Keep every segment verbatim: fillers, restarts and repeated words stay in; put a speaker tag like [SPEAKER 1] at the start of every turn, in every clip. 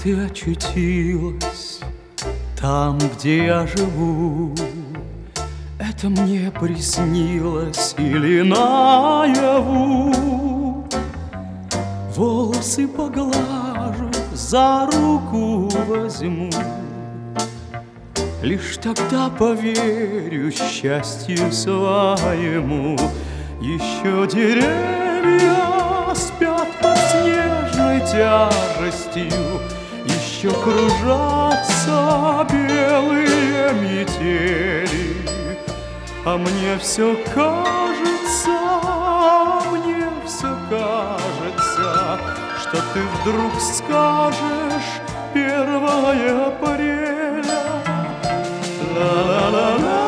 [SPEAKER 1] ты очутилась там, где я живу? Это мне приснилось или наяву? Волосы поглажу, за руку возьму, лишь тогда поверю счастью своему. Еще деревья спят под снежной тяжестью, еще кружатся белые метели. А мне все кажется, мне все кажется, что ты вдруг скажешь первое апреля. Ла-ла-ла-ла.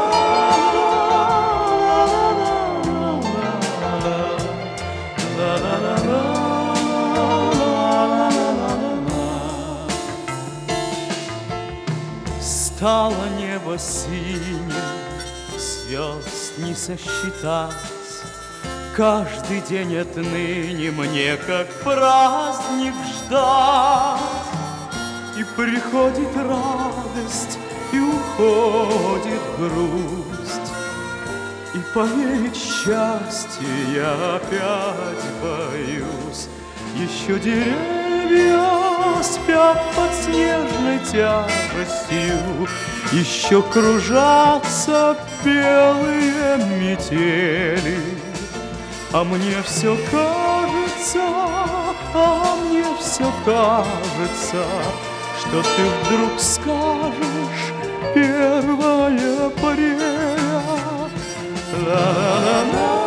[SPEAKER 1] Стало небо синим, звезд не сосчитать. Каждый день отныне мне как праздник ждать. И приходит радость, и уходит грусть, и поверить в счастье я опять боюсь. Еще деревья спят под снежной тяжестью, еще кружатся белые метели. А мне все кажется, а мне все кажется, что ты вдруг скажешь первое апреля. Ла-ла-ла-ла.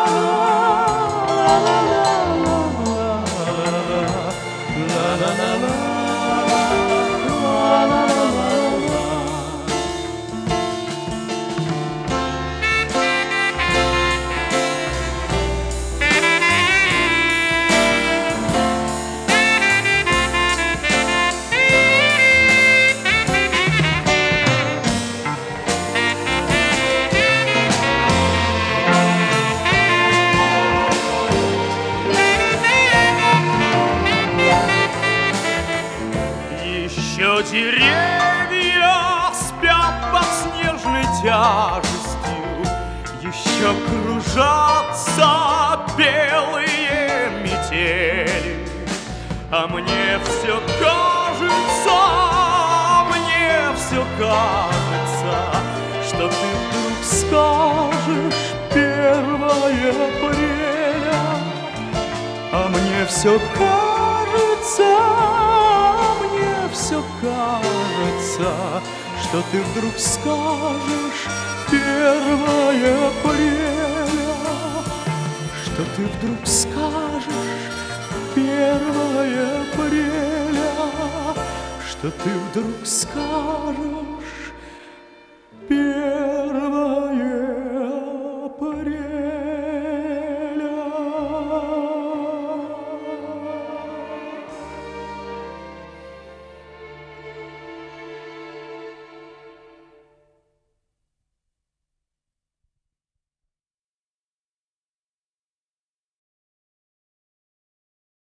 [SPEAKER 1] Еще деревья спят под снежной тяжестью, еще кружатся белые метели. А мне все кажется, мне все кажется, что ты вдруг скажешь первое апреля. А мне все кажется, все кажется, что ты вдруг скажешь первое апреля, что ты вдруг скажешь первое апреля, что ты вдруг скажешь первое.